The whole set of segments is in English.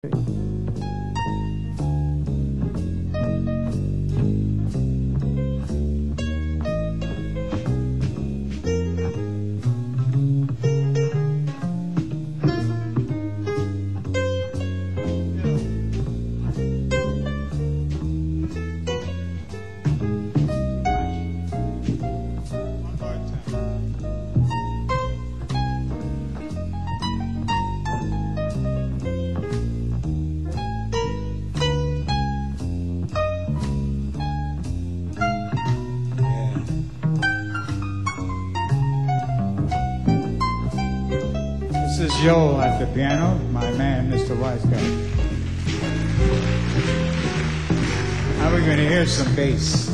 This is Joel at the piano, my man, Mr. Wiseguy. Now we're going to hear some bass.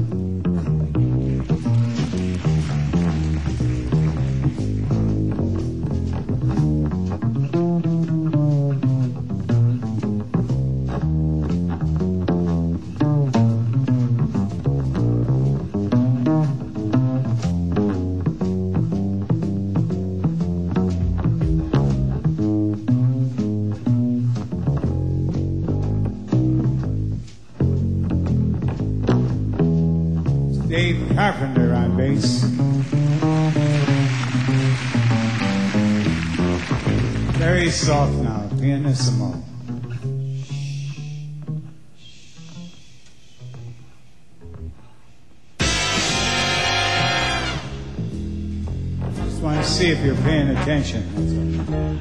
Dave Carpenter on bass. Very soft now, pianissimo. Just want to see if you're paying attention.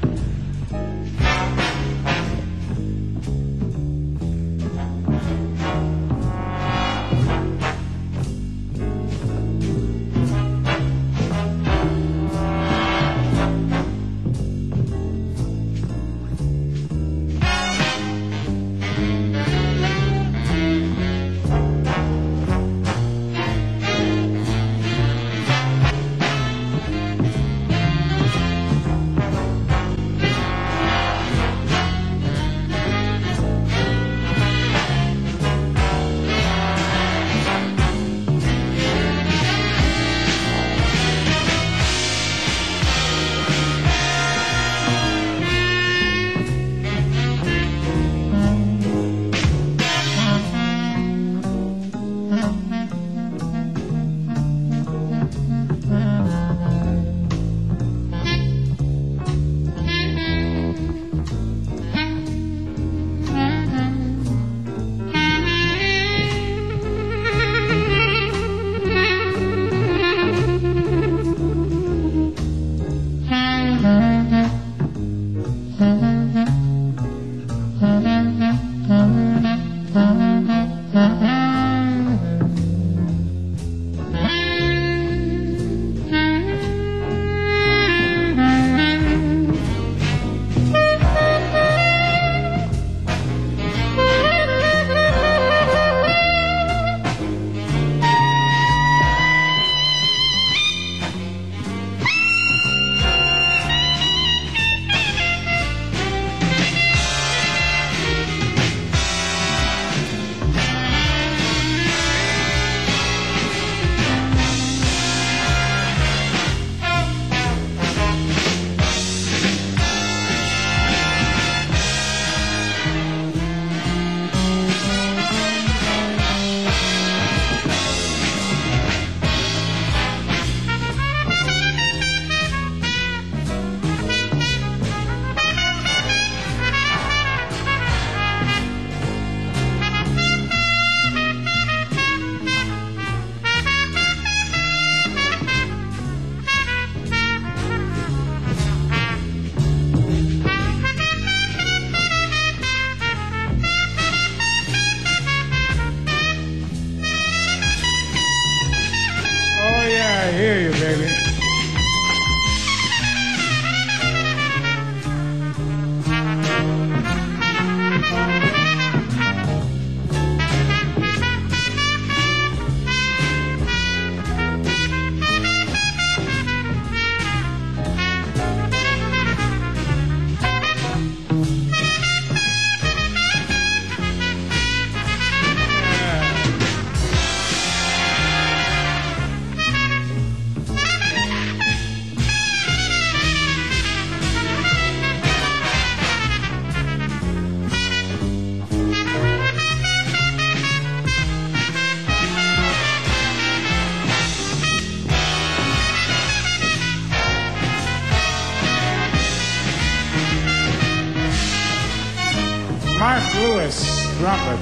Mark Lewis, trumpet.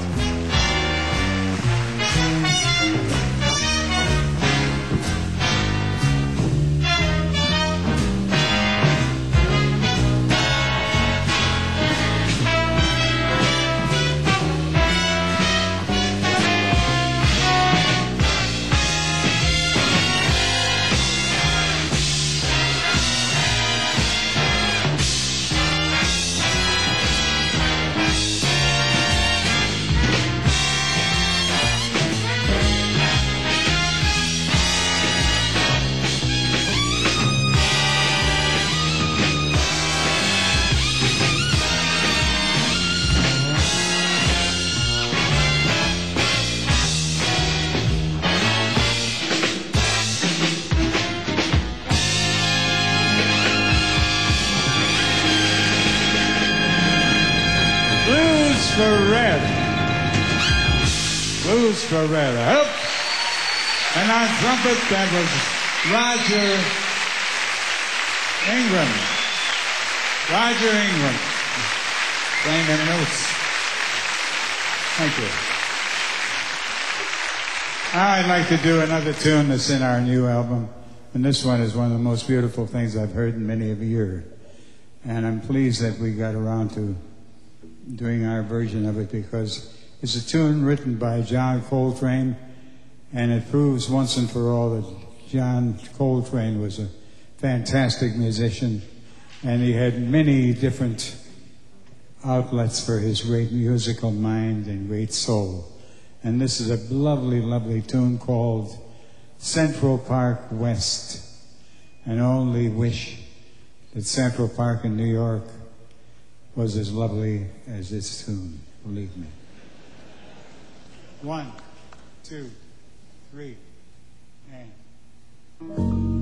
For red. Blues for red. Up. And on trumpet, that was Roger Ingram. Roger Ingram. Playing the notes. Thank you. I'd like to do another tune that's in our new album. And this one is one of the most beautiful things I've heard in many a year. And I'm pleased that we got around to doing our version of it because it's a tune written by John Coltrane, and it proves once and for all that John Coltrane was a fantastic musician, and he had many different outlets for his great musical mind and great soul. And this is a lovely, lovely tune called Central Park West. And I only wish that Central Park in New York was as lovely as this tune, believe me. 1, 2, 3, and...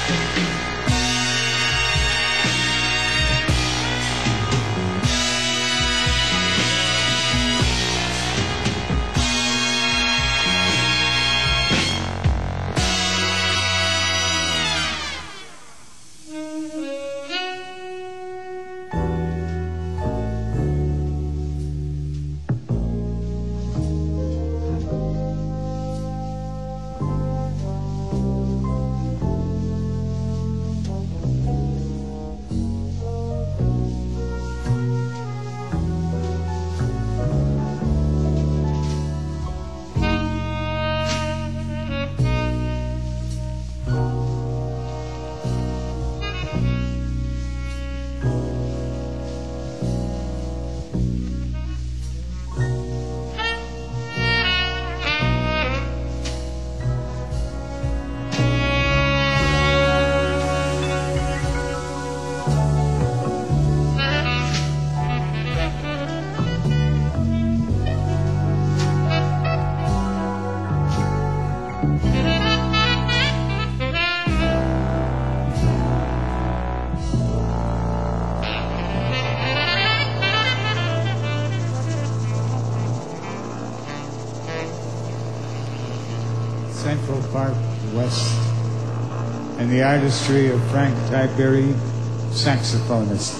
Central Park West, and the artistry of Frank Tiberi, saxophonist.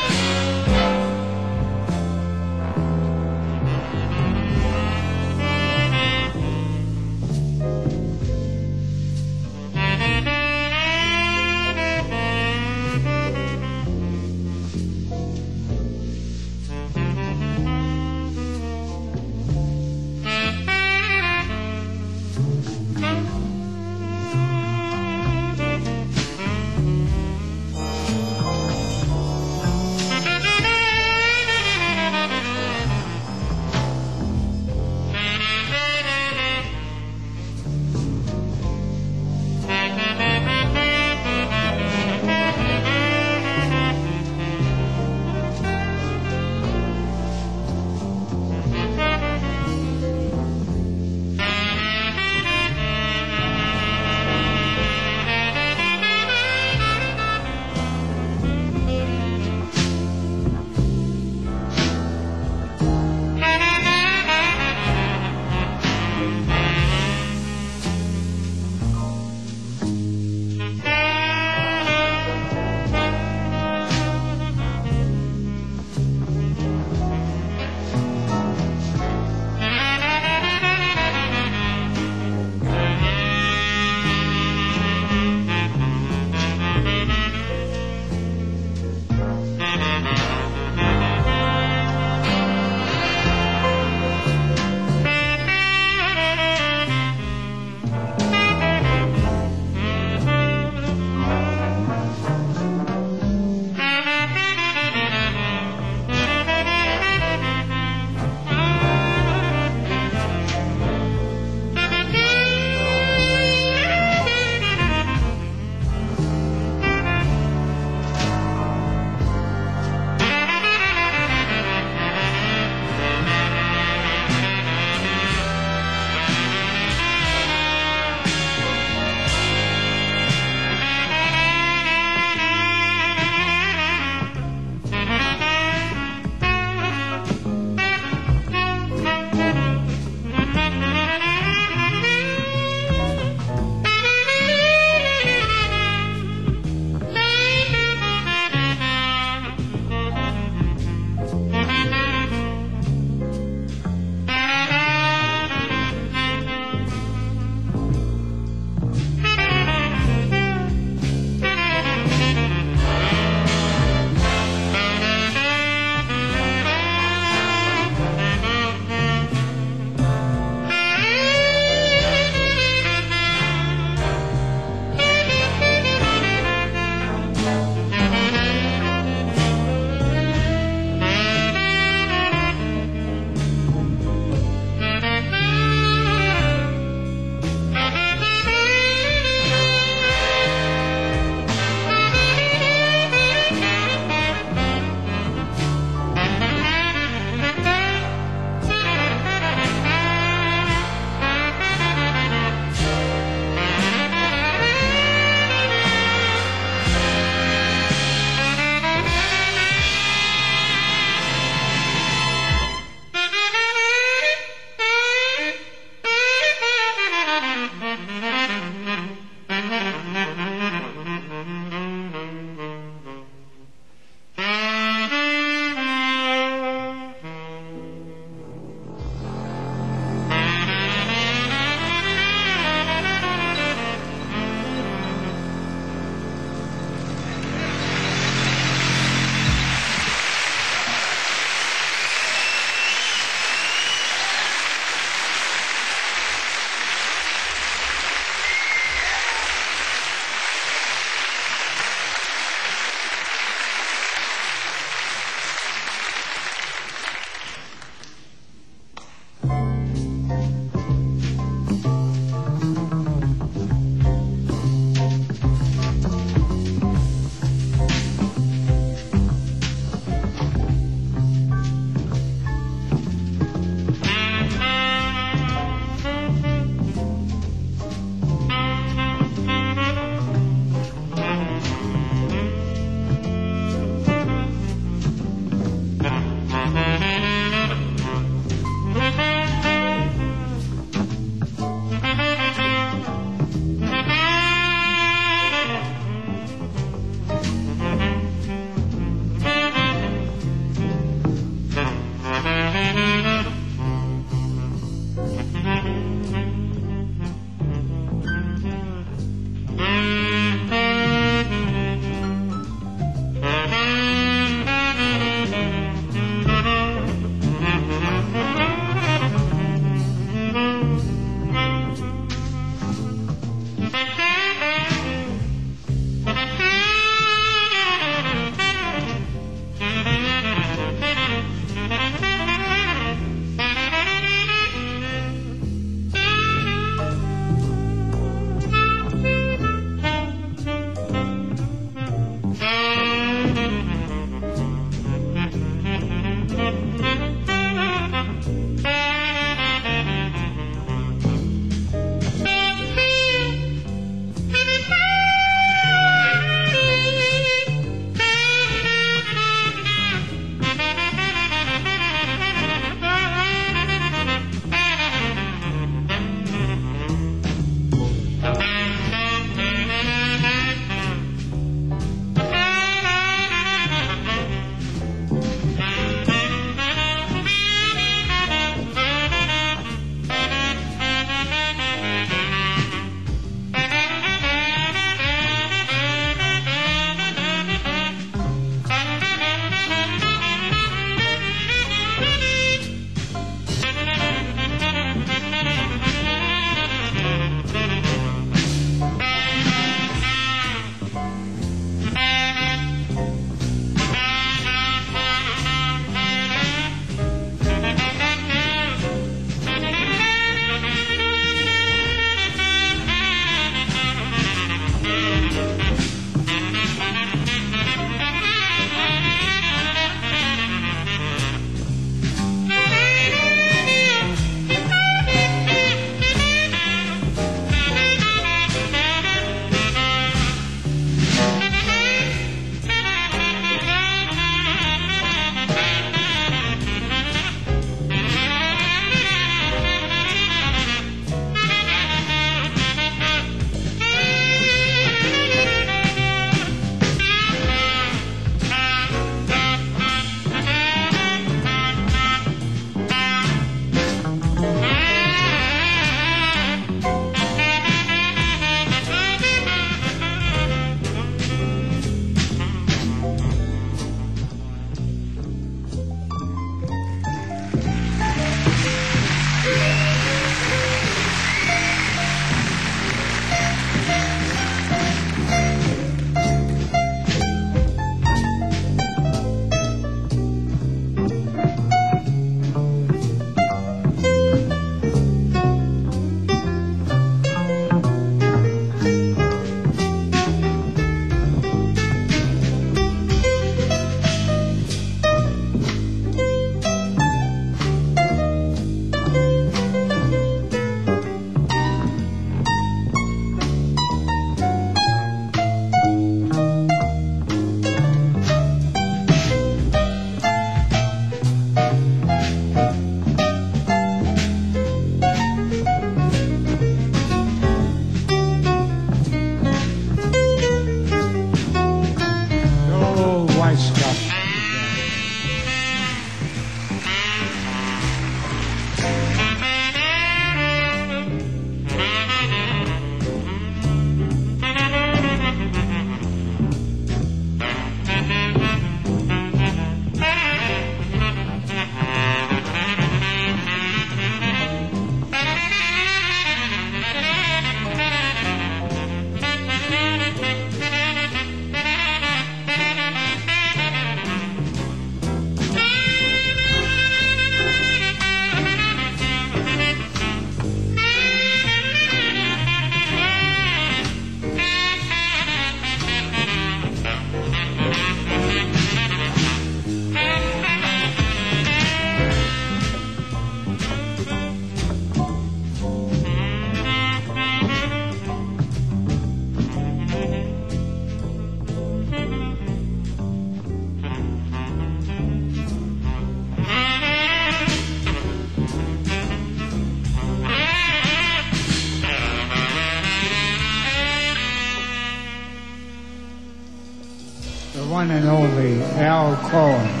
the one and only Al Cohn.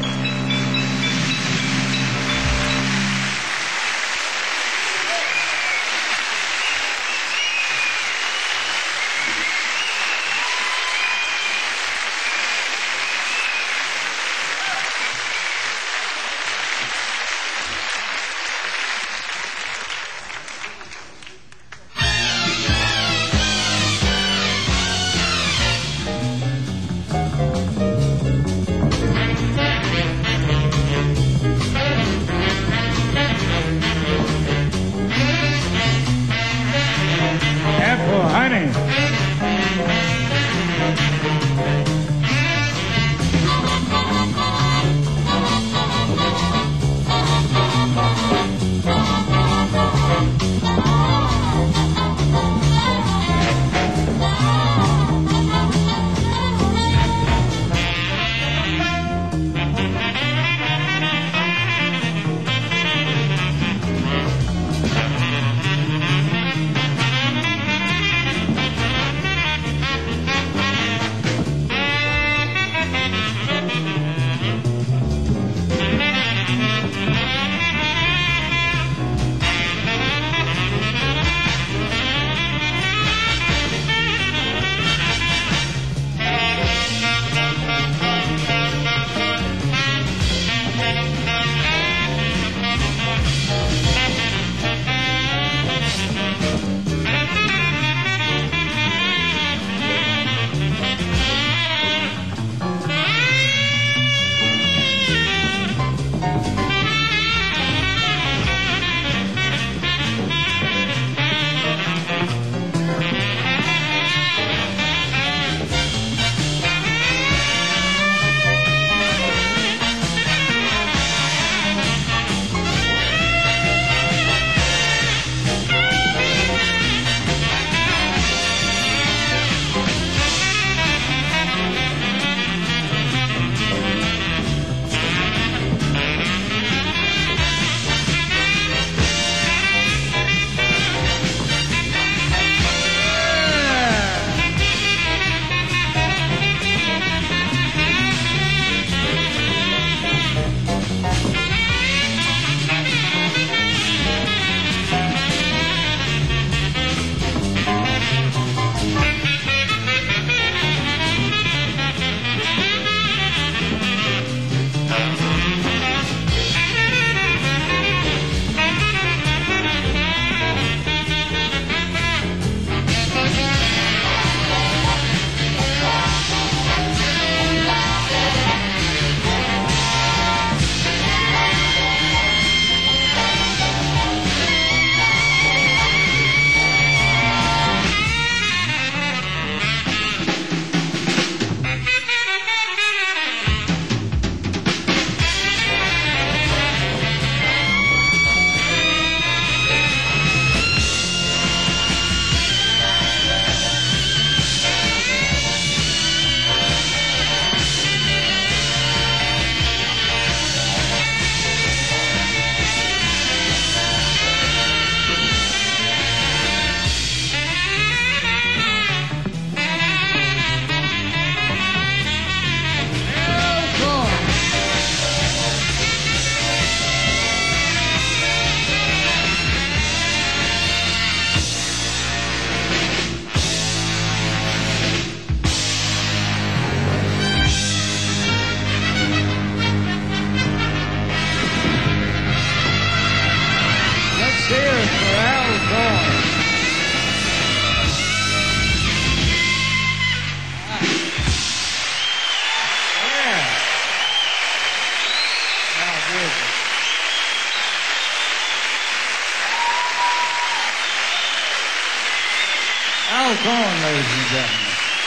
Al Cohn, ladies and gentlemen.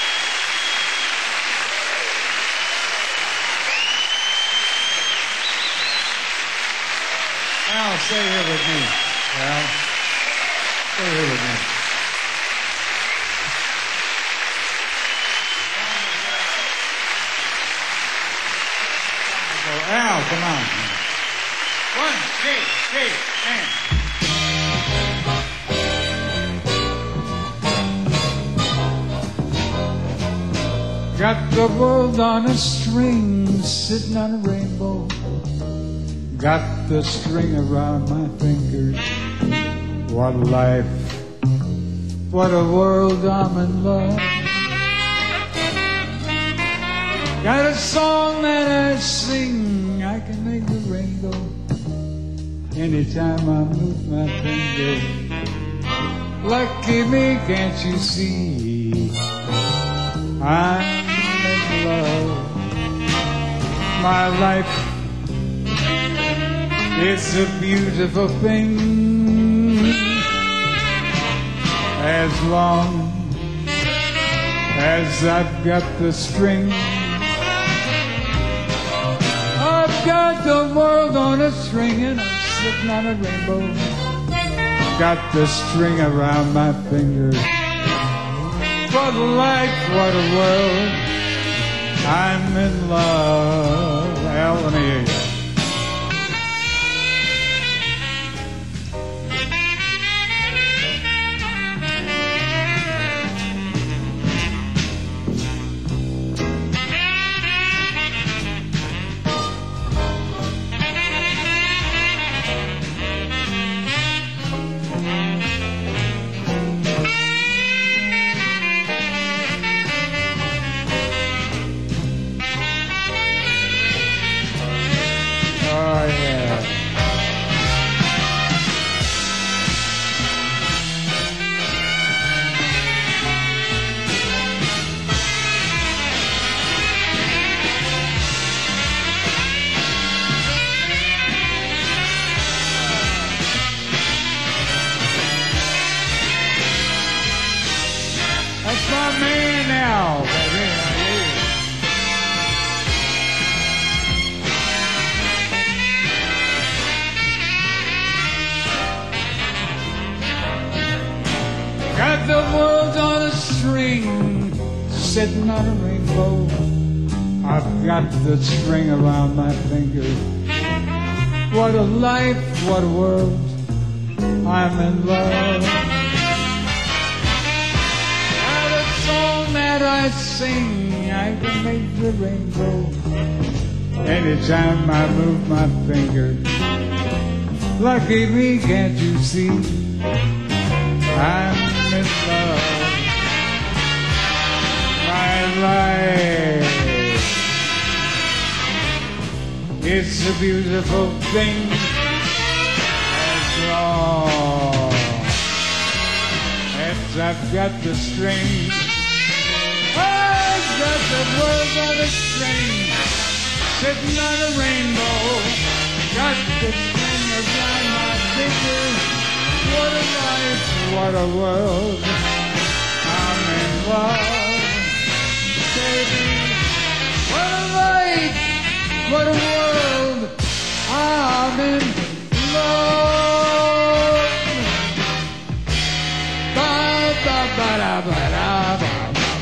Al, stay here with me. Al, stay here with me. So, Al, come on. 1, 2, 3, and... Got the world on a string, sitting on a rainbow. Got the string around my fingers. What a life, what a world, I'm in love. Got a song that I sing, I can make the rainbow anytime I move my finger. Lucky me, can't you see? I'm in love. My life, it's a beautiful thing. As long as I've got the string, I've got the world on a string and I'm sitting on a rainbow. Got the string around my finger. What a life, what a world, I'm in love. Al, let me hear you. That's my man now, baby. Got the world on a string, sitting on a rainbow. I've got the string around my finger. What a life, what a world, I'm in love. That I sing, I can make the rainbow anytime I move my finger. Lucky me, can't you see? I'm in love. My life, it's a beautiful thing. As long as I've got the string, got the world on a string, sitting on a rainbow. Got the string around my finger. What a life, what a world, I'm in love. Baby, what a life, what a world, I'm in love. Ba ba ba da ba da ba.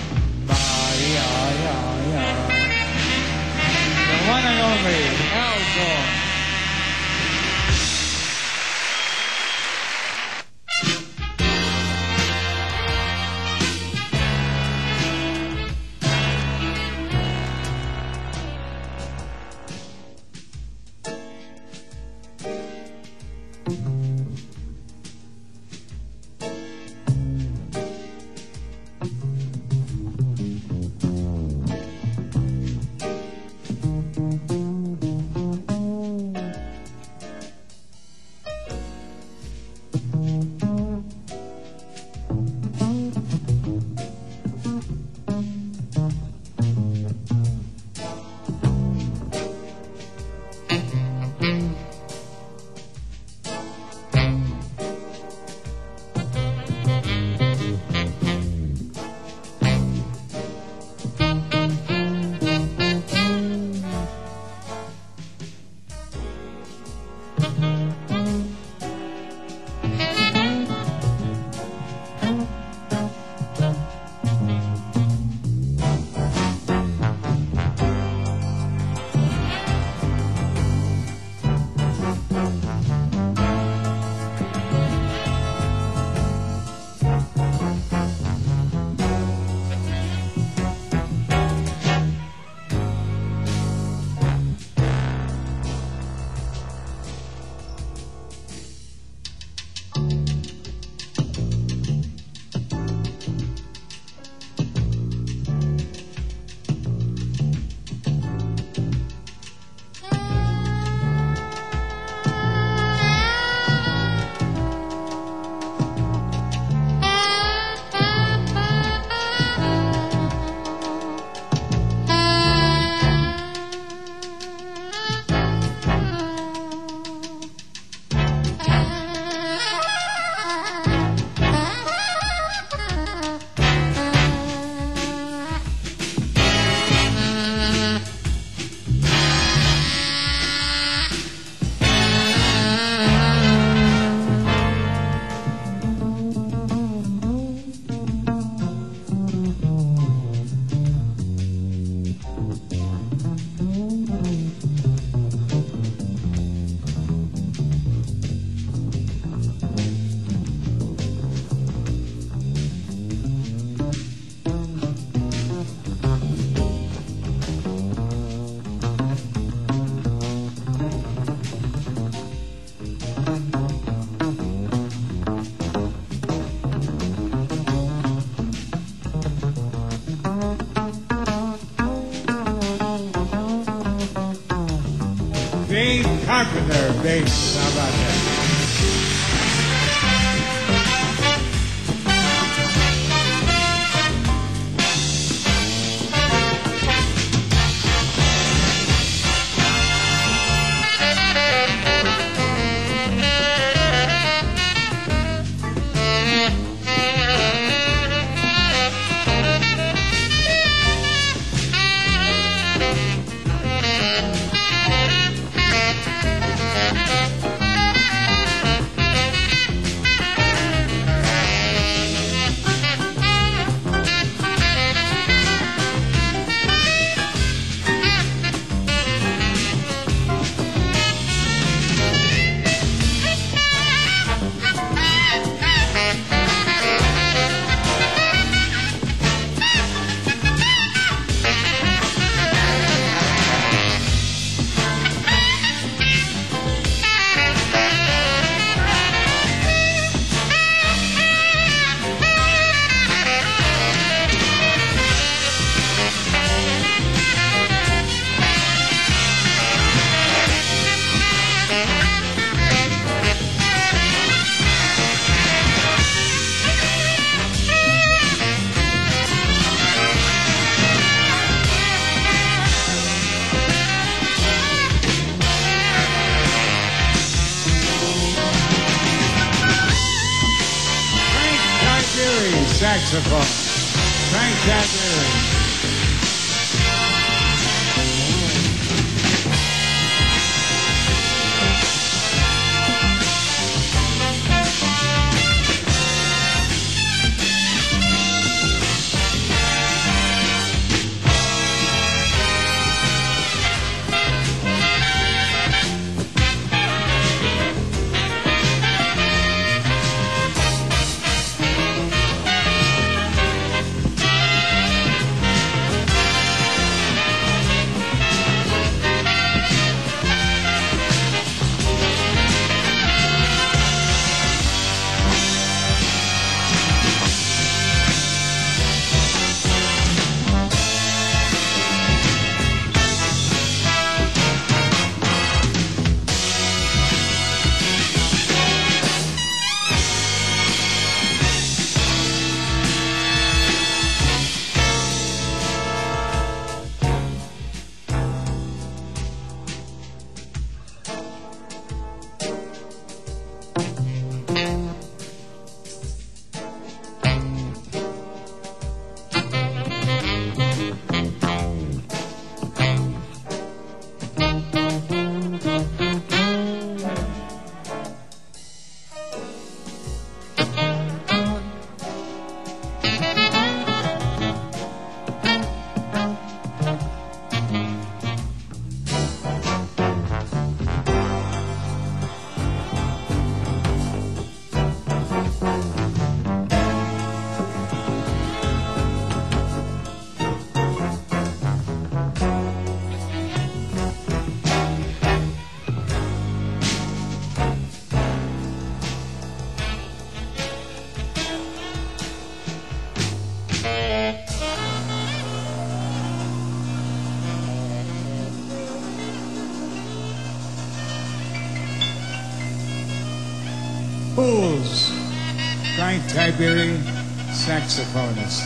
One and only Al Gore. Carpenter, bass. How about that? Saxophone, Frank Tiberi. Fools, Frank Tiberi, saxophonist.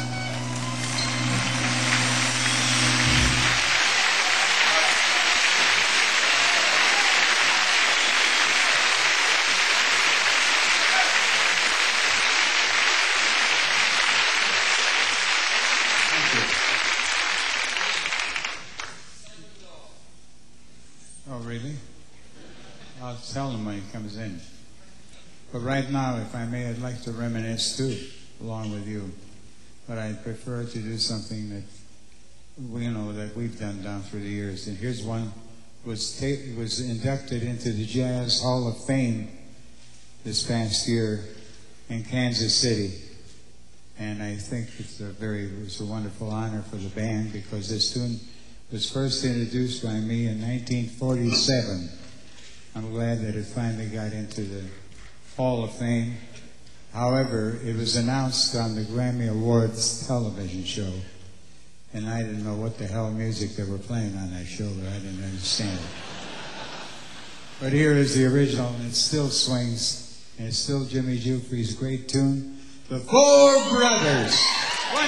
Oh, really? I'll tell him when he comes in. But right now, if I may, I'd like to reminisce too, along with you. But I'd prefer to do something that we know that we've done down through the years. And here's one was inducted into the Jazz Hall of Fame this past year in Kansas City. And I think it's a wonderful honor for the band because this tune was first introduced by me in 1947. I'm glad that it finally got into the Hall of Fame. However, it was announced on the Grammy Awards television show, and I didn't know what the hell music they were playing on that show, but I didn't understand it. But here is the original, and it still swings, and it's still Jimmy Jufree's great tune, The Four Brothers. 1, 2,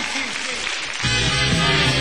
3.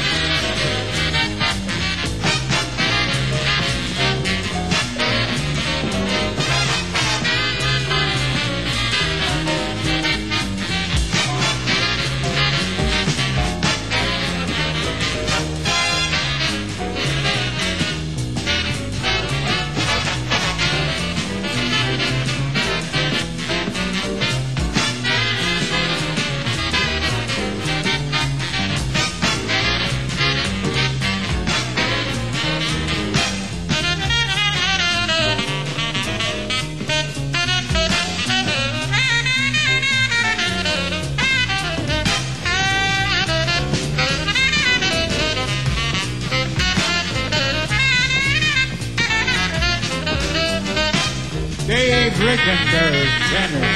Dave Rickenberg, tenor.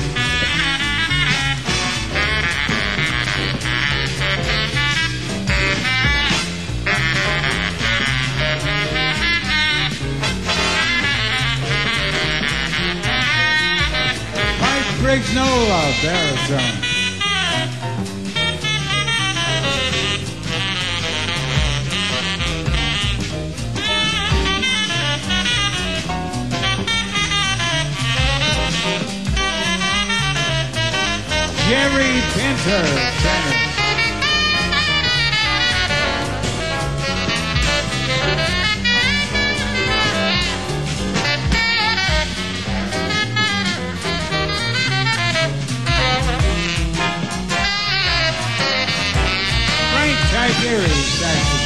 Mike Briggs-Nola, baritone. Jerry Pinter, tenor. Frank Tiberi, saxophone.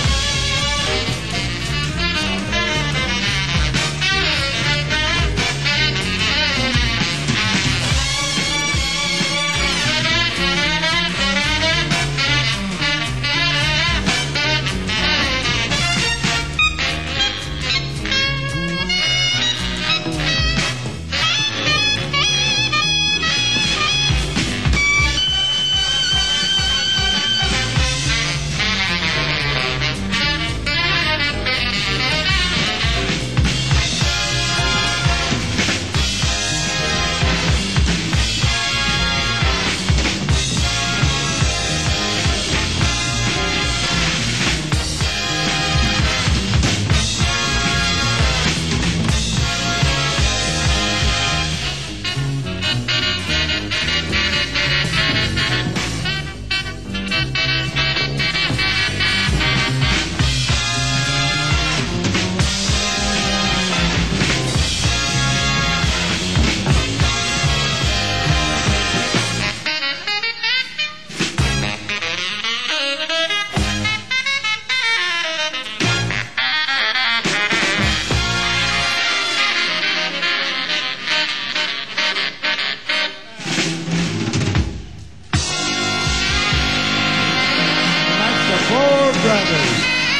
Four Brothers.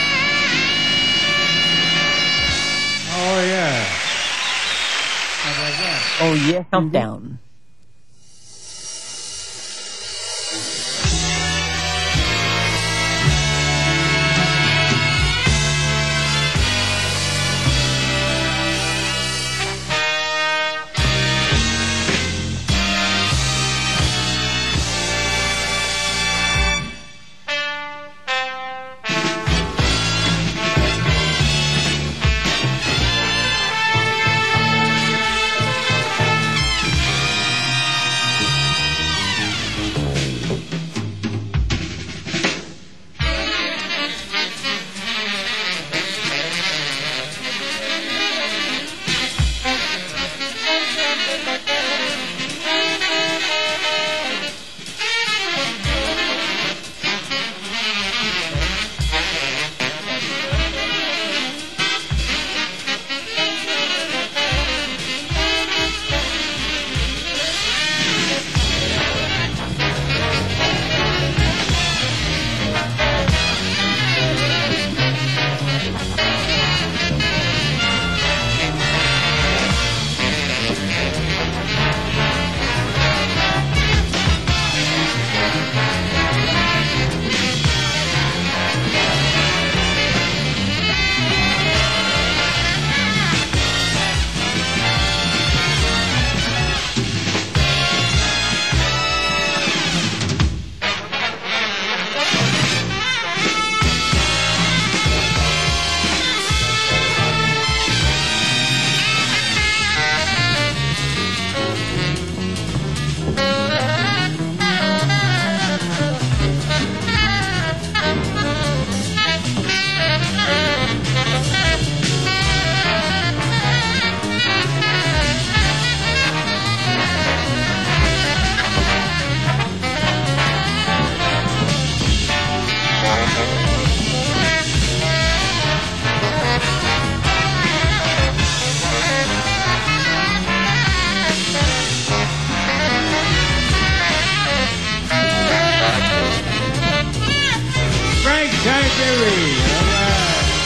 Oh, yeah. How about that? Oh, yeah. Countdown. Johnny Berry. All right.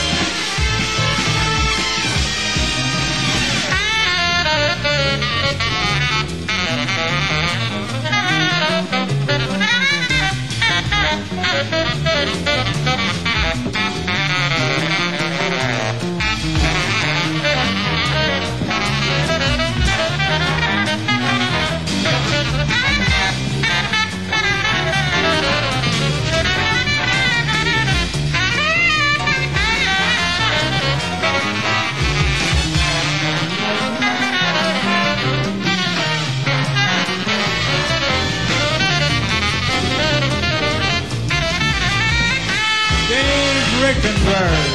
Rickenberg.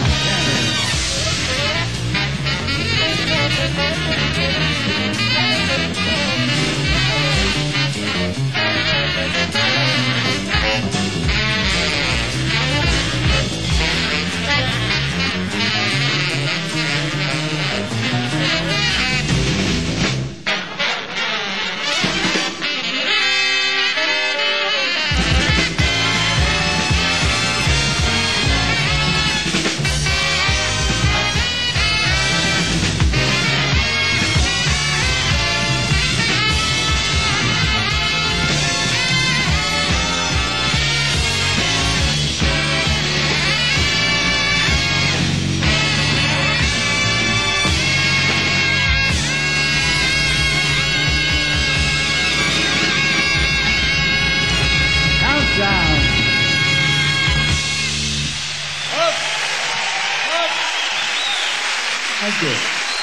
Thank you.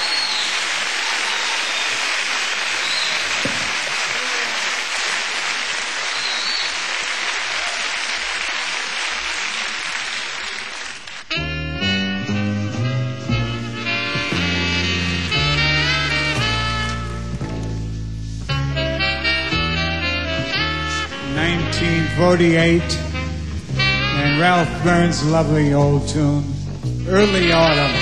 '48, and Ralph Burns' lovely old tune, Early Autumn.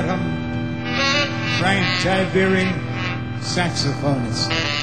Bottom, Frank Tiberi, saxophonist.